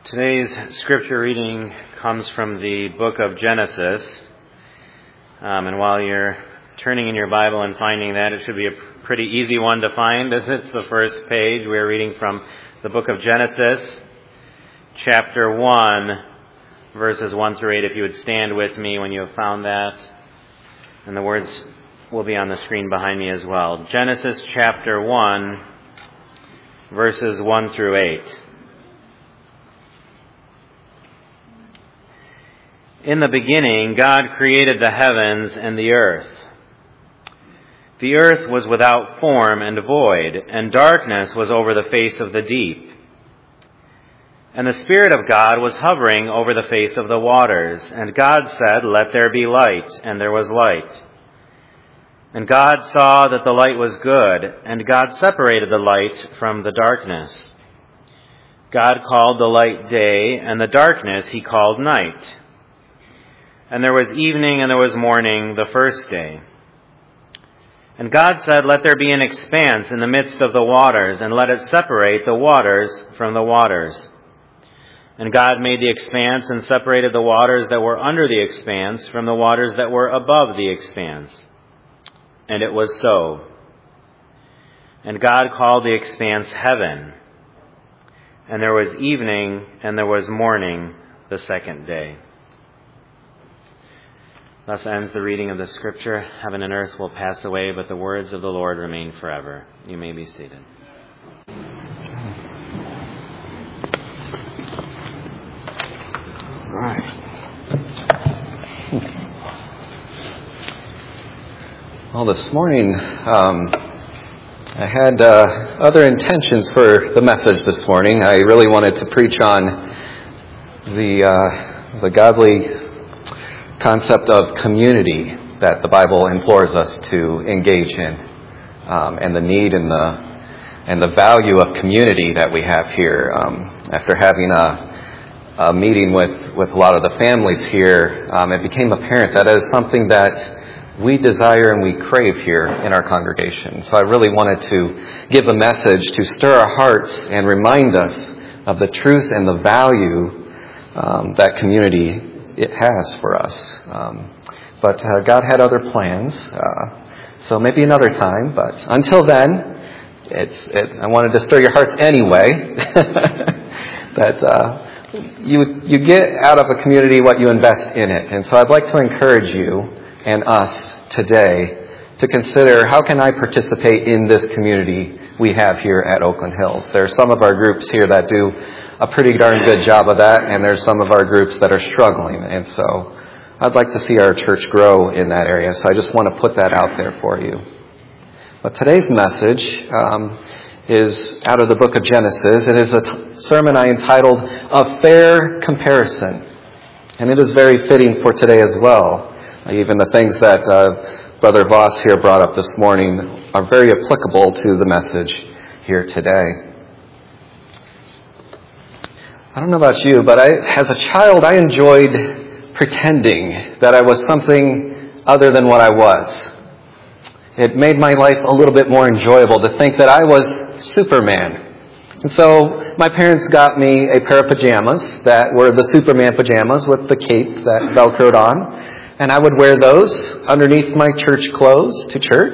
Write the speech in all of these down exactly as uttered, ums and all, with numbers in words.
Today's scripture reading comes from the book of Genesis. Um, and while you're turning in your Bible and finding that, it should be a pretty easy one to find as it's the first page. We're reading from the book of Genesis, chapter one, verses one through eight. If you would stand with me when you have found that. And the words will be on the screen behind me as well. Genesis chapter one, verses one through eight. In the beginning, God created the heavens and the earth. The earth was without form and void, and darkness was over the face of the deep. And the Spirit of God was hovering over the face of the waters. And God said, "Let there be light," and there was light. And God saw that the light was good, and God separated the light from the darkness. God called the light day, and the darkness he called night. And there was evening and there was morning the first day. And God said, "Let there be an expanse in the midst of the waters, and let it separate the waters from the waters." And God made the expanse and separated the waters that were under the expanse from the waters that were above the expanse. And it was so. And God called the expanse heaven. And there was evening and there was morning the second day. Thus ends the reading of the Scripture. Heaven and earth will pass away, but the words of the Lord remain forever. You may be seated. All right. Well, this morning um, I had uh, other intentions for the message this morning. I really wanted to preach on the uh, the godly concept of community that the Bible implores us to engage in, um, and the need and the and the value of community that we have here. Um, after having a, a meeting with, with a lot of the families here, um, it became apparent that it is something that we desire and we crave here in our congregation. So I really wanted to give a message to stir our hearts and remind us of the truth and the value um, that community it has for us. Um, but uh, God had other plans, uh, so maybe another time. But until then, it's it, I wanted to stir your hearts anyway. that uh, you you get out of a community what you invest in it. And so I'd like to encourage you and us today to consider, how can I participate in this community we have here at Oakland Hills? There are some of our groups here that do a pretty darn good job of that, and there's some of our groups that are struggling. And so I'd like to see our church grow in that area. So I just want to put that out there for you. But today's message um, is out of the book of Genesis. It is a t- sermon I entitled "A Fair Comparison." And it is very fitting for today as well. Even the things that uh, Brother Voss here brought up this morning are very applicable to the message here today. I don't know about you, but I, as a child, I enjoyed pretending that I was something other than what I was. It made my life a little bit more enjoyable to think that I was Superman. And so my parents got me a pair of pajamas that were the Superman pajamas with the cape that Velcroed on. And I would wear those underneath my church clothes to church.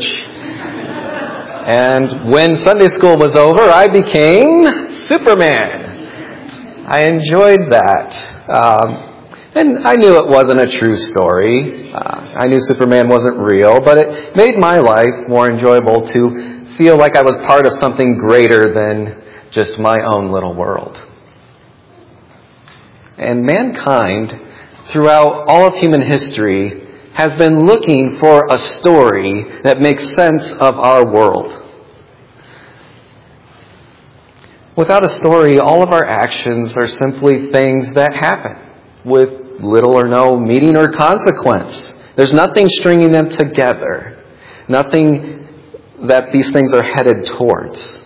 And when Sunday school was over, I became Superman. I enjoyed that. Um, and I knew it wasn't a true story. Uh, I knew Superman wasn't real, but it made my life more enjoyable to feel like I was part of something greater than just my own little world. And mankind, throughout all of human history, has been looking for a story that makes sense of our world. Without a story, all of our actions are simply things that happen with little or no meaning or consequence. There's nothing stringing them together. Nothing that these things are headed towards.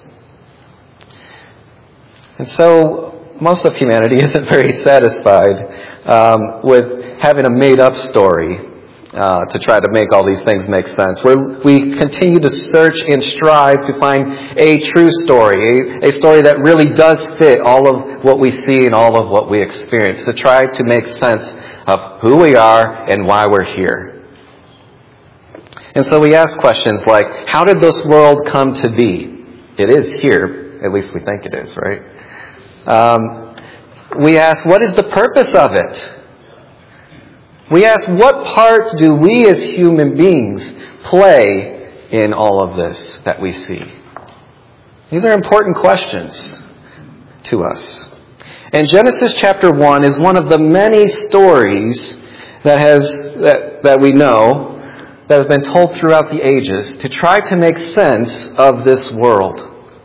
And so most of humanity isn't very satisfied um, with having a made-up story uh, to try to make all these things make sense. We're, we continue to search and strive to find a true story, a, a story that really does fit all of what we see and all of what we experience, to try to make sense of who we are and why we're here. And so we ask questions like, how did this world come to be? It is here, at least we think it is, right? Um, we ask, what is the purpose of it? We ask, what part do we as human beings play in all of this that we see? These are important questions to us. And Genesis chapter one is one of the many stories that has that, that we know that has been told throughout the ages to try to make sense of this world.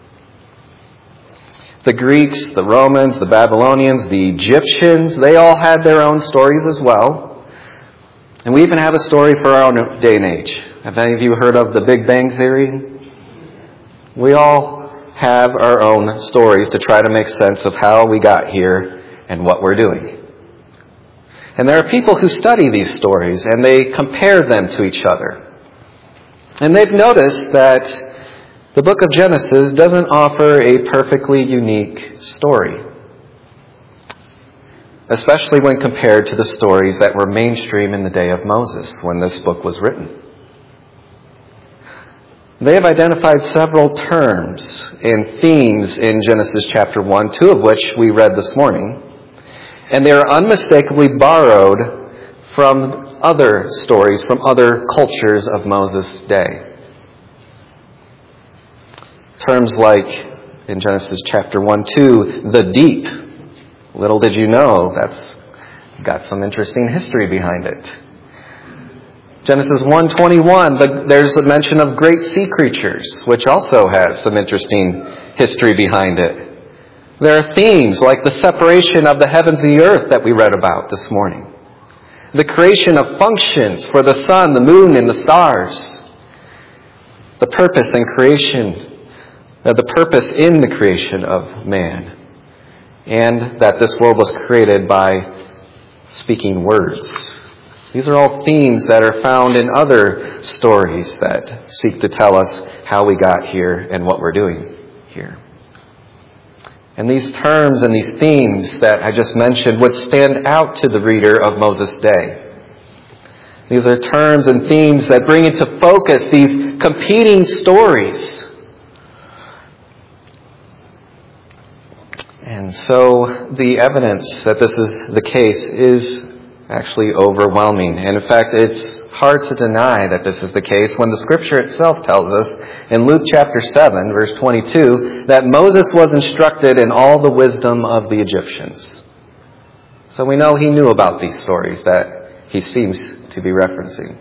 The Greeks, the Romans, the Babylonians, the Egyptians, they all had their own stories as well. And we even have a story for our own day and age. Have any of you heard of the Big Bang Theory? We all have our own stories to try to make sense of how we got here and what we're doing. And there are people who study these stories and they compare them to each other. And they've noticed that the book of Genesis doesn't offer a perfectly unique story, especially when compared to the stories that were mainstream in the day of Moses when this book was written. They have identified several terms and themes in Genesis chapter one, two of which we read this morning, and they are unmistakably borrowed from other stories, from other cultures of Moses' day. Terms like, in Genesis chapter one, two, the deep. Little did you know, that's got some interesting history behind it. Genesis one twenty-one, there's a mention of great sea creatures, which also has some interesting history behind it. There are themes like the separation of the heavens and the earth that we read about this morning. The creation of functions for the sun, the moon, and the stars. The purpose and creation, uh, the purpose in the creation of man. And that this world was created by speaking words. These are all themes that are found in other stories that seek to tell us how we got here and what we're doing here. And these terms and these themes that I just mentioned would stand out to the reader of Moses' day. These are terms and themes that bring into focus these competing stories. And so the evidence that this is the case is actually overwhelming. And in fact, it's hard to deny that this is the case when the Scripture itself tells us in Luke chapter seven, verse twenty-two, that Moses was instructed in all the wisdom of the Egyptians. So we know he knew about these stories that he seems to be referencing.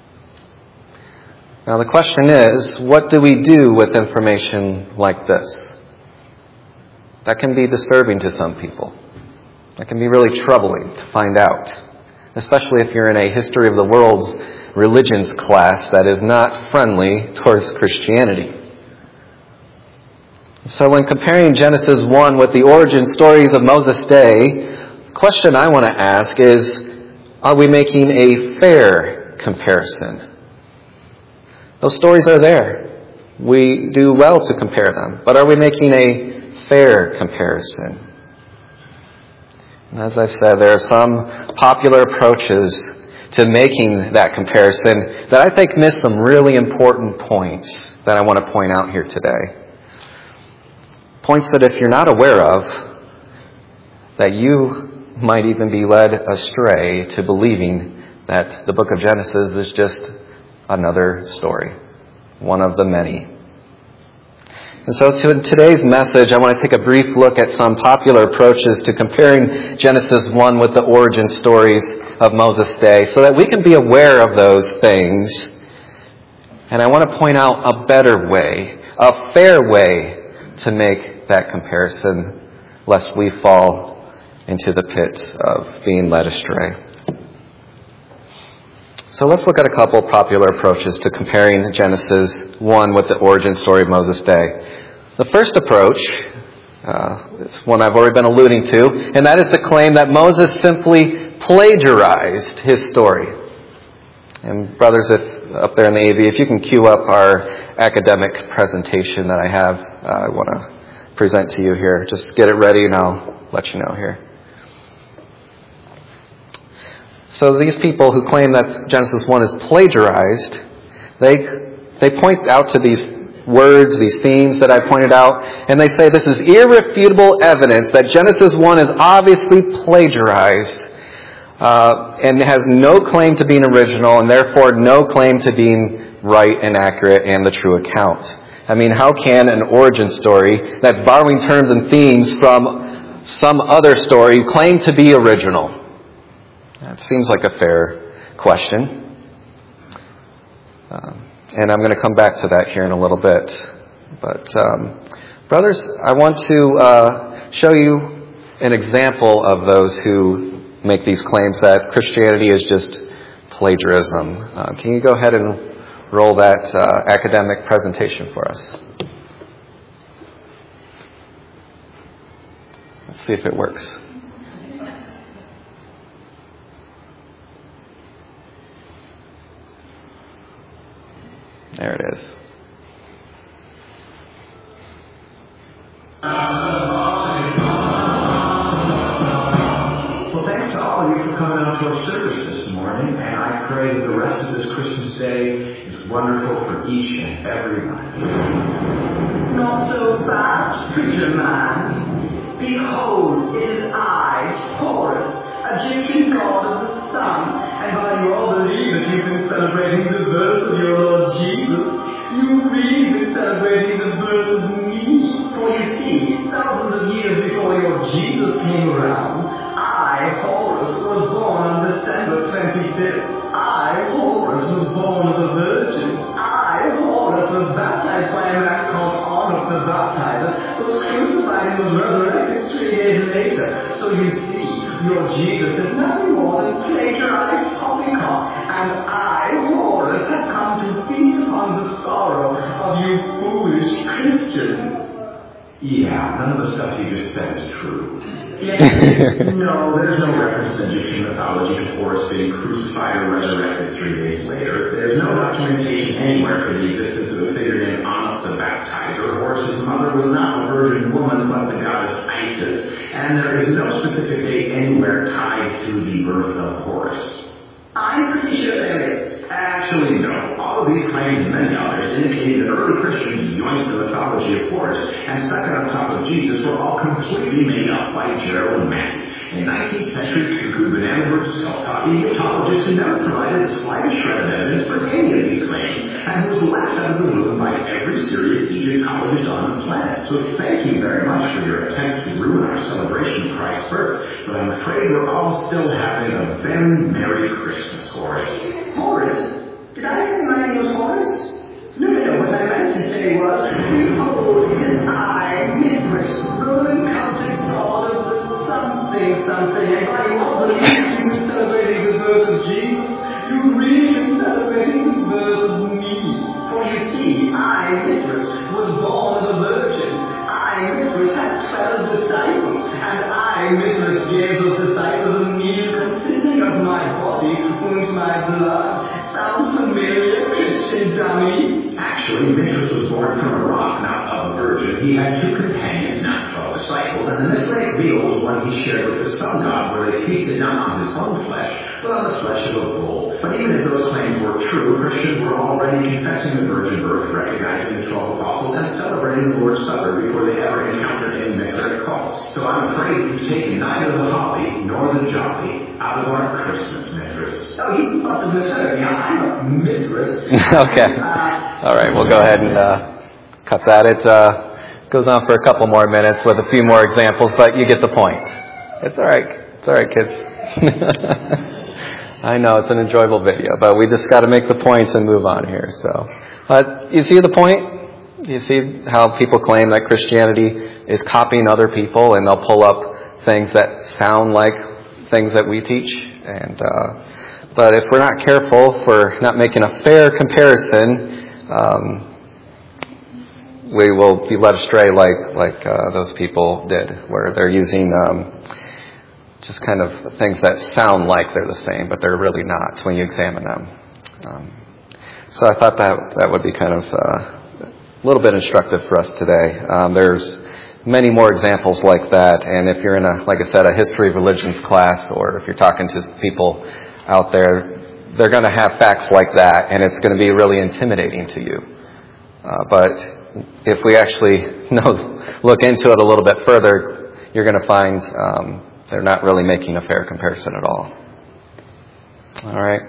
Now the question is, what do we do with information like this? That can be disturbing to some people. That can be really troubling to find out, especially if you're in a history of the world's religions class that is not friendly towards Christianity. So when comparing Genesis one with the origin stories of Moses' day, the question I want to ask is, are we making a fair comparison? Those stories are there. We do well to compare them. But are we making a fair comparison? And as I've said, there are some popular approaches to making that comparison that I think miss some really important points that I want to point out here today. Points that if you're not aware of, that you might even be led astray to believing that the book of Genesis is just another story, one of the many. And so to today's message, I want to take a brief look at some popular approaches to comparing Genesis one with the origin stories of Moses' day so that we can be aware of those things. And I want to point out a better way, a fair way to make that comparison, lest we fall into the pit of being led astray. So let's look at a couple popular approaches to comparing Genesis one with the origin story of Moses' day. The first approach uh, is one I've already been alluding to, and that is the claim that Moses simply plagiarized his story. And brothers, if up there in the A V, if you can cue up our academic presentation that I have, uh, I want to present to you here. Just get it ready and I'll let you know here. So these people who claim that Genesis one is plagiarized, they they point out to these words, these themes that I pointed out, and they say this is irrefutable evidence that Genesis one is obviously plagiarized uh, and has no claim to being original and therefore no claim to being right and accurate and the true account. I mean, how can an origin story that's borrowing terms and themes from some other story claim to be original? That seems like a fair question. Uh, and I'm going to come back to that here in a little bit. But, um, brothers, I want to uh, show you an example of those who make these claims that Christianity is just plagiarism. Uh, can you go ahead and roll that uh, academic presentation for us? Let's see if it works. There it is. Well, thanks to all of you for coming out to our service this morning, and I pray that the rest of this Christmas day is wonderful for each and every one. Not so fast, preacher man. Behold, it is I, Horus, Egyptian god of the sun, and while you all believe that you've been celebrating the birth of your Lord Jesus, you've really been celebrating the birth of me. For you see, thousands of years before your Jesus came around, I, Horus, was born on December twenty-fifth. I, Horus, was born of a virgin. I, Horus, was baptized by a man called Arnold the Baptizer, was crucified and was resurrected three days later. So you see, your Jesus is nothing more than plagiarized poppycock, and I, Horus, have come to feast upon the sorrow of you foolish Christians. Yeah, none of the stuff you just said is true. Yes. No, there's no reference in Egyptian mythology to Horus being crucified or resurrected three days later. There's no documentation anywhere for the existence of a figure named Anup the Baptizer. Horus's mother was not a virgin woman, but the goddess Isis. And there is no specific date anywhere tied to the birth of Horus. I'm pretty sure there is. Actually, no. All of these claims and many others indicate that early Christians joined the mythology of Horus and second on top of Jesus were all completely made up by Gerald Massey. A nineteenth century cuckoo banana-bird self-taught Egyptologist who never provided the slightest shred of evidence for any of these claims and who was laughed out of the room by every serious Egyptologist on the planet. So thank you very much for your attempt to ruin our celebration of Christ's birth, but I'm afraid we're all still having a very Merry Christmas, Horus. Horus? Did I say my name was Horus? No, no, no. What I meant to say was, behold, it is I, Mithras, Roman Celtic god of the something, something, and by you all believe you've been celebrating the birth of Jesus, you've really been celebrating the birth of me. For you see, I, Mithras, was born of a virgin. I, Mithras, had twelve disciples, and I, Mithras, gave those disciples a meal consisting of my body and my blood. Sound familiar, Christian dummies? Actually, Mithras was born from a rock, not of a virgin. He had two companions, not twelve disciples, and the Mithridatic meal was one he shared with the sun god, where they feasted not on his own flesh, but on the flesh of a bull. But even if those claims were true, Christians were already confessing the virgin birth, recognizing the twelve apostles, and celebrating the Lord's Supper before they ever encountered any Mithridatic cults. So I'm afraid you've taken neither the holly nor the jolly out of our Christmas, Mithras. Oh, you must have misheard me. I'm a Mithras. Okay. Uh, All right, we'll go ahead and uh, cut that. It uh, goes on for a couple more minutes with a few more examples, but you get the point. It's all right. It's all right, kids. I know it's an enjoyable video, but we just got to make the points and move on here. So, uh, you see the point? You see how people claim that Christianity is copying other people, and they'll pull up things that sound like things that we teach. And uh, but if we're not careful, if we're not making a fair comparison, um, we will be led astray like like uh, those people did, where they're using um, just kind of things that sound like they're the same, but they're really not when you examine them. Um, so I thought that that would be kind of uh, a little bit instructive for us today. Um, there's many more examples like that, and if you're in a, like I said, a history of religions class, or if you're talking to people out there, they're going to have facts like that, and it's going to be really intimidating to you. Uh, but if we actually know, look into it a little bit further, you're going to find um, they're not really making a fair comparison at all. All right.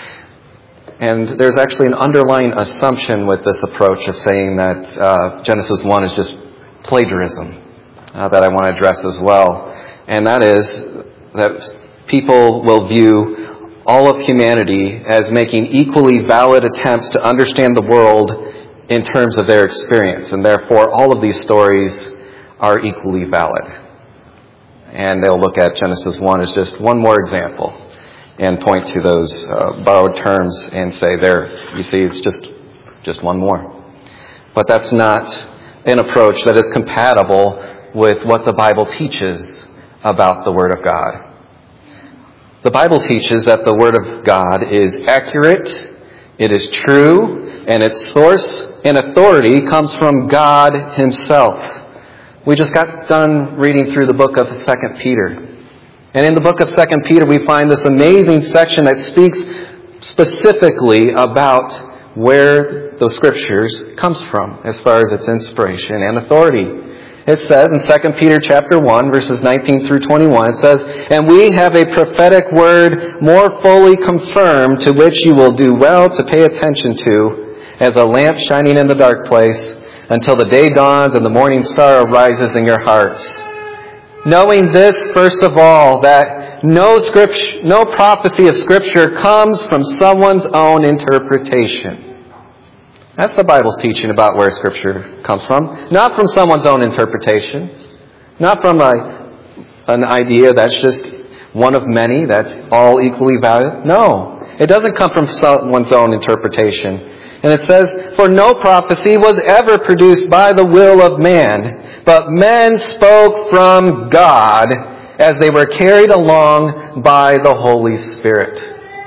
And there's actually an underlying assumption with this approach of saying that uh, Genesis one is just plagiarism uh, that I want to address as well. And that is that people will view all of humanity as making equally valid attempts to understand the world in terms of their experience. And therefore, all of these stories are equally valid. And they'll look at Genesis one as just one more example and point to those uh, borrowed terms and say, there, you see, it's just just one more. But that's not an approach that is compatible with what the Bible teaches about the Word of God. The Bible teaches that the Word of God is accurate, it is true, and its source and authority comes from God Himself. We just got done reading through the book of Second Peter. And in the book of Second Peter, we find this amazing section that speaks specifically about where the Scriptures comes from as far as its inspiration and authority. It says in Second Peter chapter one, verses nineteen through twenty-one, it says, "And we have a prophetic word more fully confirmed, to which you will do well to pay attention to, as a lamp shining in the dark place, until the day dawns and the morning star arises in your hearts. Knowing this, first of all, that no scripture, no prophecy of Scripture comes from someone's own interpretation." That's the Bible's teaching about where Scripture comes from. Not from someone's own interpretation. Not from a, an idea that's just one of many that's all equally valued. No, it doesn't come from someone's own interpretation. And it says, "For no prophecy was ever produced by the will of man, but men spoke from God as they were carried along by the Holy Spirit."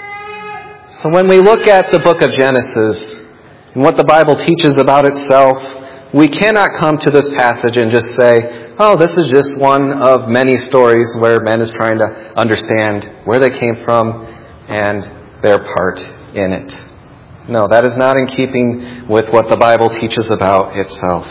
So when we look at the book of Genesis and what the Bible teaches about itself, we cannot come to this passage and just say, oh, this is just one of many stories where man is trying to understand where they came from and their part in it. No, that is not in keeping with what the Bible teaches about itself.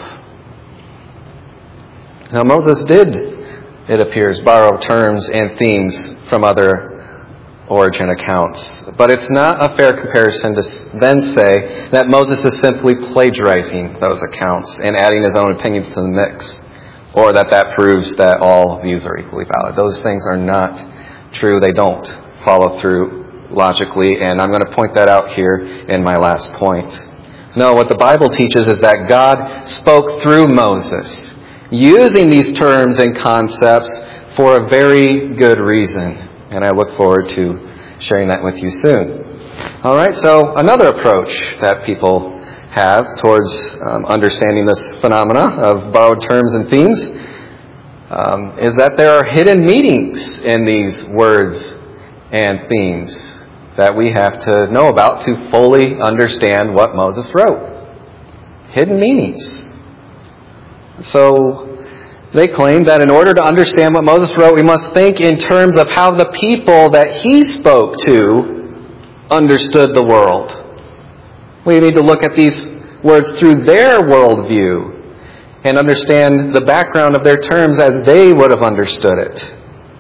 Now, Moses did, it appears, borrow terms and themes from other origin accounts. But it's not a fair comparison to then say that Moses is simply plagiarizing those accounts and adding his own opinions to the mix, or that that proves that all views are equally valid. Those things are not true. They don't follow through logically, and I'm going to point that out here in my last point. No, what the Bible teaches is that God spoke through Moses, using these terms and concepts for a very good reason. And I look forward to sharing that with you soon. All right, so another approach that people have towards um, understanding this phenomena of borrowed terms and themes um, is that there are hidden meanings in these words and themes that we have to know about to fully understand what Moses wrote. Hidden meanings. So they claim that in order to understand what Moses wrote, we must think in terms of how the people that he spoke to understood the world. We need to look at these words through their worldview and understand the background of their terms as they would have understood it.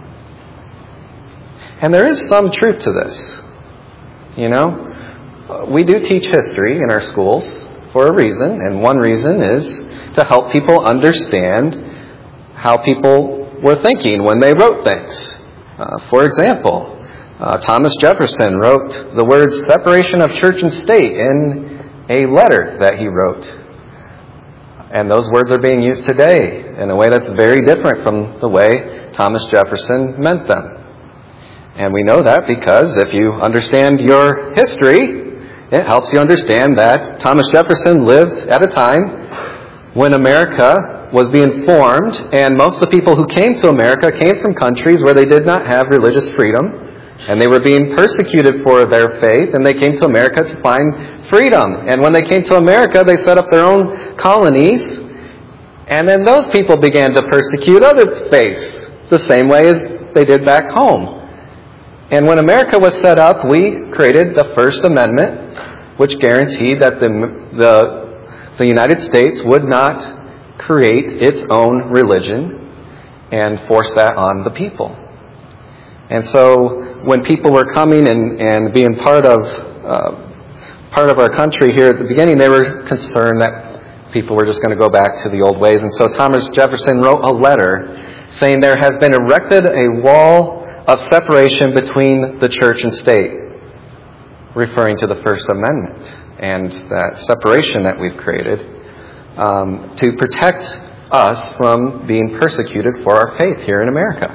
And there is some truth to this. You know, we do teach history in our schools for a reason, and one reason is to help people understand how people were thinking when they wrote things. Uh, for example, uh, Thomas Jefferson wrote the words separation of church and state in a letter that he wrote. And those words are being used today in a way that's very different from the way Thomas Jefferson meant them. And we know that because if you understand your history, it helps you understand that Thomas Jefferson lived at a time when America was being formed, and most of the people who came to America came from countries where they did not have religious freedom, And they were being persecuted for their faith, and they came to America to find freedom. And when they came to America, they set up their own colonies, and then those people began to persecute other faiths the same way as they did back home. And when America was set up, we created the First Amendment, which guaranteed that the, the, the United States would not create its own religion and force that on the people. And so when people were coming and, and being part of uh, part of our country here at the beginning, they were concerned that people were just going to go back to the old ways. And so Thomas Jefferson wrote a letter saying there has been erected a wall of separation between the church and state, referring to the First Amendment and that separation that we've created um, to protect us from being persecuted for our faith here in America.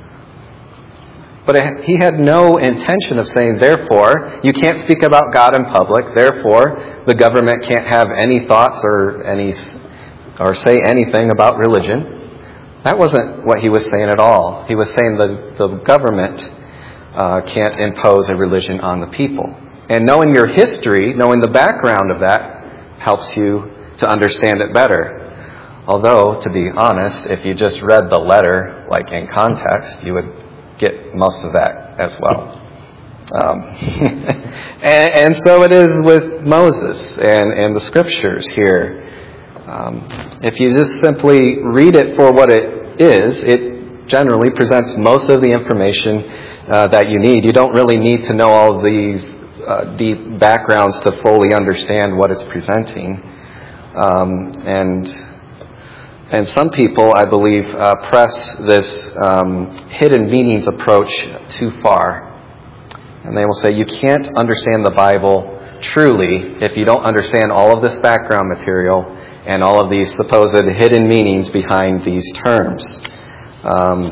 But he had no intention of saying, therefore, you can't speak about God in public, therefore, the government can't have any thoughts or any or say anything about religion. That wasn't what he was saying at all. He was saying the, the government uh, can't impose a religion on the people. And knowing your history, knowing the background of that, helps you to understand it better. Although, to be honest, if you just read the letter, like in context, you would get most of that as well. Um, and, and so it is with Moses and, and the scriptures here. Um, if you just simply read it for what it is, it generally presents most of the information uh, that you need. You don't really need to know all of these uh, deep backgrounds to fully understand what it's presenting. Um, and and some people, I believe, uh, press this um, hidden meanings approach too far. And they will say you can't understand the Bible truly if you don't understand all of this background material and all of these supposed hidden meanings behind these terms. Um,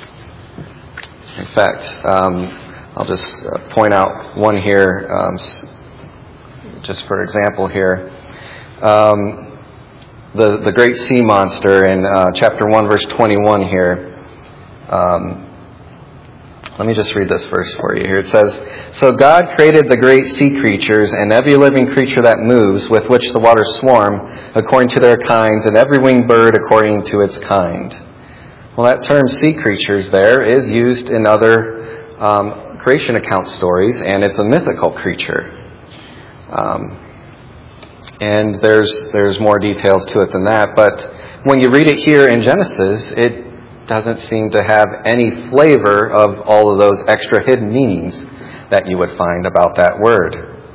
in fact, um, I'll just uh, point out one here, um, just for example here. Um, the, the great sea monster in uh, chapter one, verse twenty-one here. Um, let me just read this verse for you here. It says, "So God created the great sea creatures and every living creature that moves, with which the waters swarm, according to their kinds, and every winged bird according to its kind." Well, that term sea creatures there is used in other um, creation account stories, and it's a mythical creature. Um, and there's there's more details to it than that. But when you read it here in Genesis, it doesn't seem to have any flavor of all of those extra hidden meanings that you would find about that word.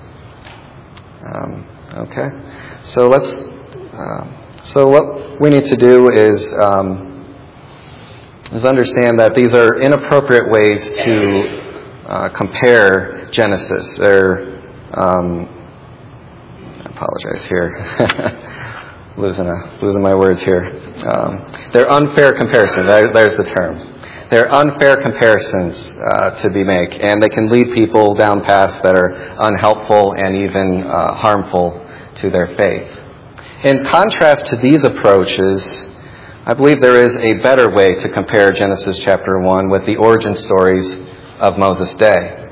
Um, okay, so let's. Uh, so what we need to do is um, is understand that these are inappropriate ways to uh, compare Genesis. They're um, I apologize here. losing a, losing my words here. Um, they're unfair comparisons. There, there's the term. They're unfair comparisons uh, to be made, and they can lead people down paths that are unhelpful and even uh, harmful to their faith. In contrast to these approaches, I believe there is a better way to compare Genesis chapter one with the origin stories of Moses' day.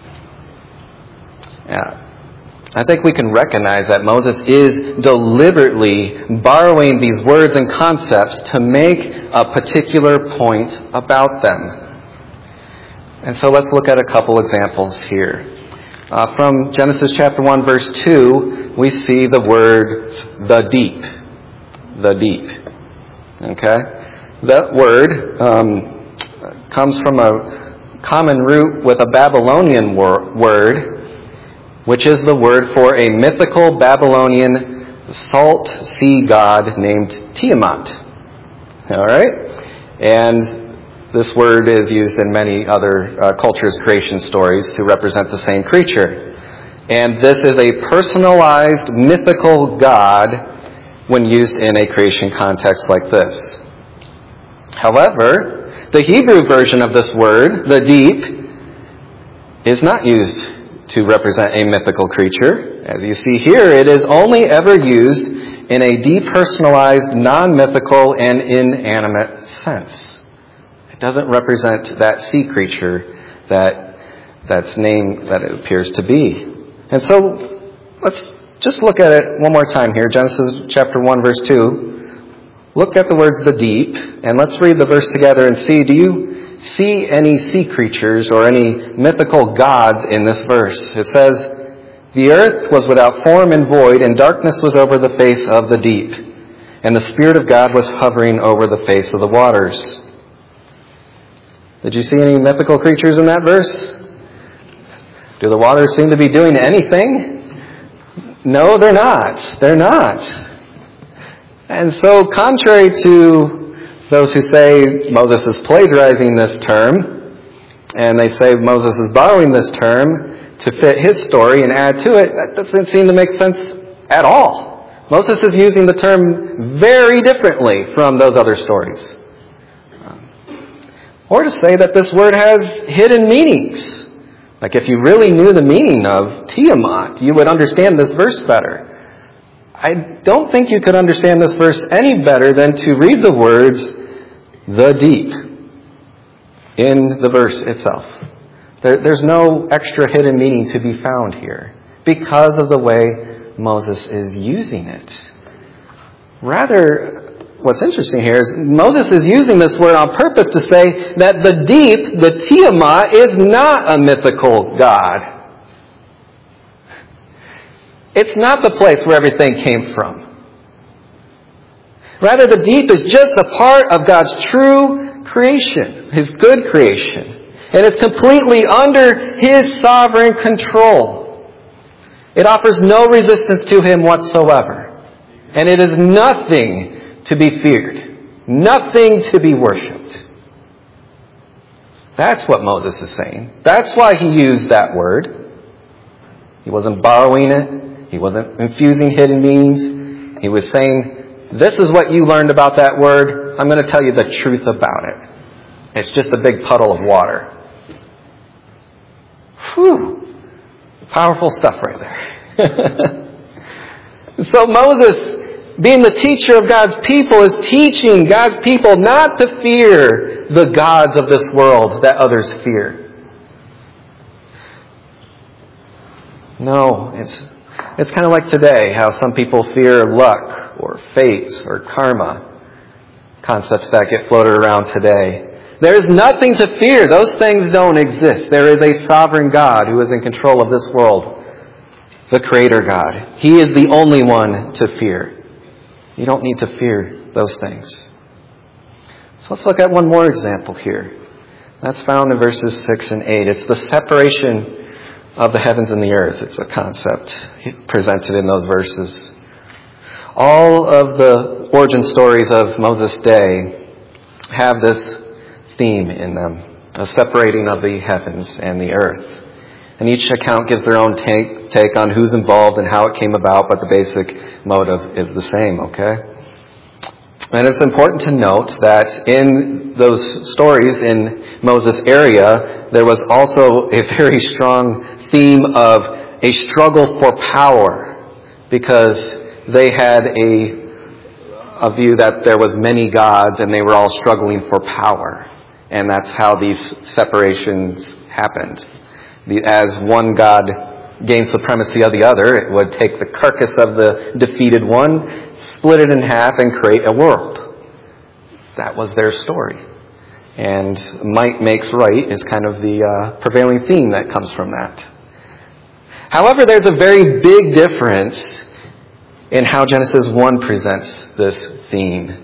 Yeah. I think we can recognize that Moses is deliberately borrowing these words and concepts to make a particular point about them. And so let's look at a couple examples here. Uh, from Genesis chapter one, verse two, we see the word the deep. The deep. Okay? That word um, comes from a common root with a Babylonian wor- word, which is the word for a mythical Babylonian salt sea god named Tiamat. All right? And this word is used in many other uh, cultures' creation stories to represent the same creature. And this is a personalized mythical god when used in a creation context like this. However, the Hebrew version of this word, the deep, is not used to represent a mythical creature. As you see here, it is only ever used in a depersonalized, non-mythical, and inanimate sense. It doesn't represent that sea creature that that's name that it appears to be. And so let's just look at it one more time here. Genesis chapter one, verse two. Look at the words the deep, and let's read the verse together and see, do you see any sea creatures or any mythical gods in this verse? It says, the earth was without form and void, and darkness was over the face of the deep, and the Spirit of God was hovering over the face of the waters. Did you see any mythical creatures in that verse? Do the waters seem to be doing anything? No, they're not. They're not. And so, contrary to those who say Moses is plagiarizing this term, and they say Moses is borrowing this term to fit his story and add to it, that doesn't seem to make sense at all. Moses is using the term very differently from those other stories. Or to say that this word has hidden meanings. Like if you really knew the meaning of Tiamat, you would understand this verse better. I don't think you could understand this verse any better than to read the words, the deep, in the verse itself. There, there's no extra hidden meaning to be found here because of the way Moses is using it. Rather, what's interesting here is Moses is using this word on purpose to say that the deep, the Tiamat, is not a mythical god. It's not the place where everything came from. Rather, the deep is just a part of God's true creation, His good creation. And it's completely under His sovereign control. It offers no resistance to Him whatsoever. And it is nothing to be feared. Nothing to be worshipped. That's what Moses is saying. That's why he used that word. He wasn't borrowing it. He wasn't infusing hidden meanings. He was saying, this is what you learned about that word. I'm going to tell you the truth about it. It's just a big puddle of water. Whew. Powerful stuff right there. So Moses, being the teacher of God's people, is teaching God's people not to fear the gods of this world that others fear. No, it's it's kind of like today, how some people fear luck or fate or karma, concepts that get floated around today. There is nothing to fear. Those things don't exist. There is a sovereign God who is in control of this world, the Creator God. He is the only one to fear. You don't need to fear those things. So let's look at one more example here. That's found in verses six and eight. It's the separation of the heavens and the earth. It's a concept presented in those verses. All of the origin stories of Moses' day have this theme in them, a separating of the heavens and the earth. And each account gives their own take, take on who's involved and how it came about, but the basic motive is the same, okay? And it's important to note that in those stories in Moses' area, there was also a very strong theme of a struggle for power, because they had a, a view that there was many gods and they were all struggling for power. And that's how these separations happened. As one god gained supremacy of the other, it would take the carcass of the defeated one, split it in half, and create a world. That was their story. And might makes right is kind of the uh, prevailing theme that comes from that. However, there's a very big difference in how Genesis one presents this theme.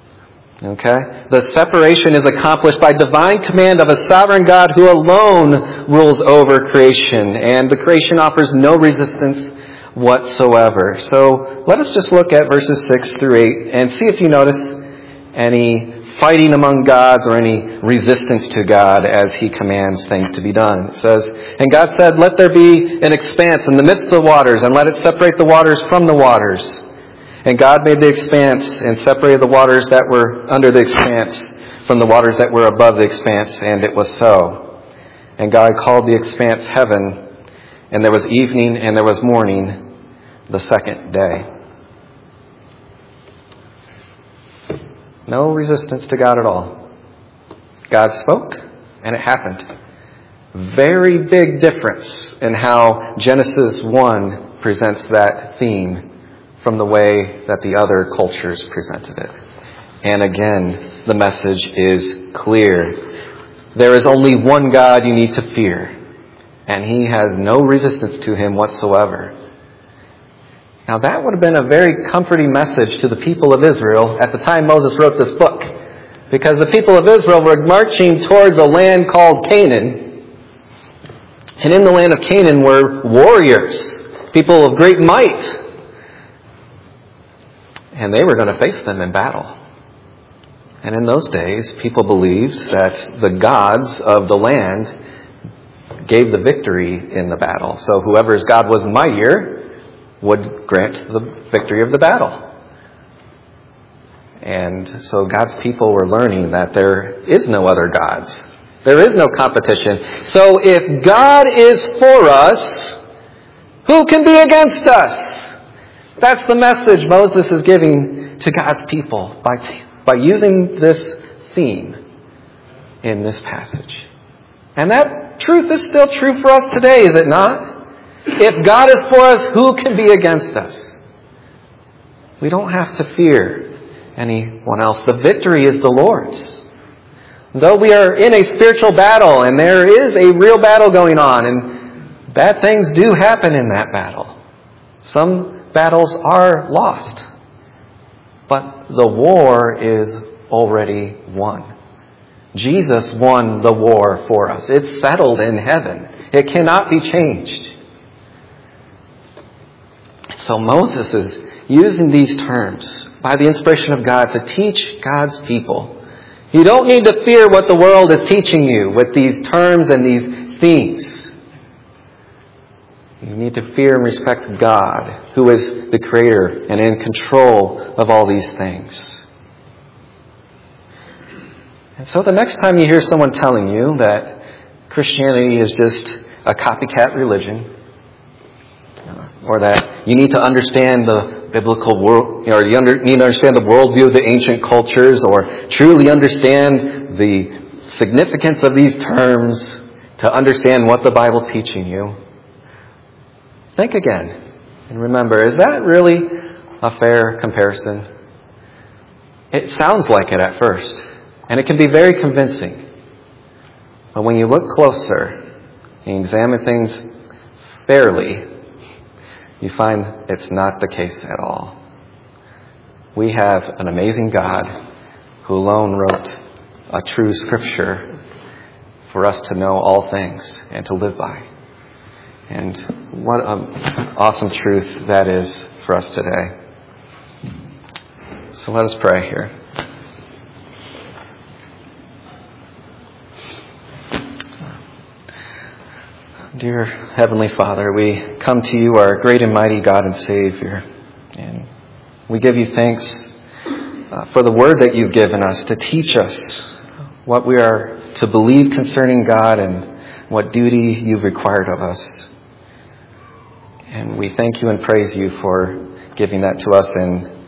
Okay? The separation is accomplished by divine command of a sovereign God who alone rules over creation, and the creation offers no resistance whatsoever. So let us just look at verses six through eight and see if you notice any fighting among gods or any resistance to God as He commands things to be done. It says, and God said, let there be an expanse in the midst of the waters, and let it separate the waters from the waters. And God made the expanse and separated the waters that were under the expanse from the waters that were above the expanse, and it was so. And God called the expanse heaven, and there was evening and there was morning the second day. No resistance to God at all. God spoke, and it happened. Very big difference in how Genesis one presents that theme from the way that the other cultures presented it. And again, the message is clear. There is only one God you need to fear, and He has no resistance to Him whatsoever. Now that would have been a very comforting message to the people of Israel at the time Moses wrote this book, because the people of Israel were marching towards a land called Canaan. And in the land of Canaan were warriors, people of great might. And they were going to face them in battle. And in those days, people believed that the gods of the land gave the victory in the battle. So whoever's God was mightier would grant the victory of the battle. And so God's people were learning that there is no other gods. There is no competition. So if God is for us, who can be against us? That's the message Moses is giving to God's people by, by using this theme in this passage. And that truth is still true for us today, is it not? If God is for us, who can be against us? We don't have to fear anyone else. The victory is the Lord's. Though we are in a spiritual battle, and there is a real battle going on, and bad things do happen in that battle. Some battles are lost. But the war is already won. Jesus won the war for us. It's settled in heaven. It cannot be changed. So Moses is using these terms by the inspiration of God to teach God's people. You don't need to fear what the world is teaching you with these terms and these themes. You need to fear and respect God, who is the Creator and in control of all these things. And so the next time you hear someone telling you that Christianity is just a copycat religion, or that you need to understand the biblical world, or you under, need to understand the worldview of the ancient cultures, or truly understand the significance of these terms to understand what the Bible's teaching you, think again and remember, is that really a fair comparison? It sounds like it at first, and it can be very convincing. But when you look closer and examine things fairly, you find it's not the case at all. We have an amazing God who alone wrote a true scripture for us to know all things and to live by. And what an awesome truth that is for us today. So let us pray here. Dear Heavenly Father, we come to you, our great and mighty God and Savior, and we give you thanks uh, for the word that you've given us to teach us what we are to believe concerning God and what duty you've required of us. And we thank you and praise you for giving that to us in